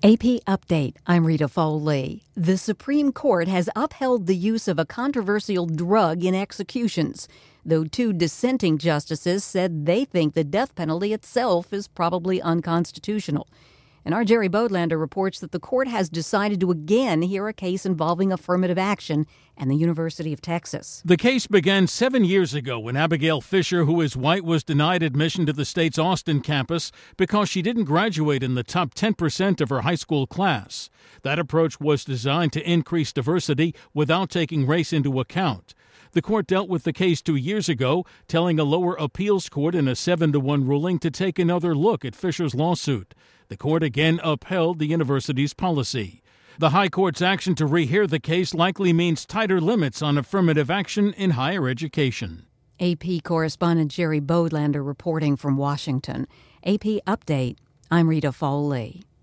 AP Update. I'm Rita Foley. The Supreme Court has upheld the use of a controversial drug in executions, though two dissenting justices said they think the death penalty itself is probably unconstitutional. And our Jerry Bodlander reports that the court has decided to again hear a case involving affirmative action and the University of Texas. The case began 7 years ago when Abigail Fisher, who is white, was denied admission to the state's Austin campus because she didn't graduate in the top 10% of her high school class. That approach was designed to increase diversity without taking race into account. The court dealt with the case 2 years ago, telling a lower appeals court in a 7-1 ruling to take another look at Fisher's lawsuit. The court again upheld the university's policy. The high court's action to rehear the case likely means tighter limits on affirmative action in higher education. AP correspondent Jerry Bodlander reporting from Washington. AP Update. I'm Rita Foley.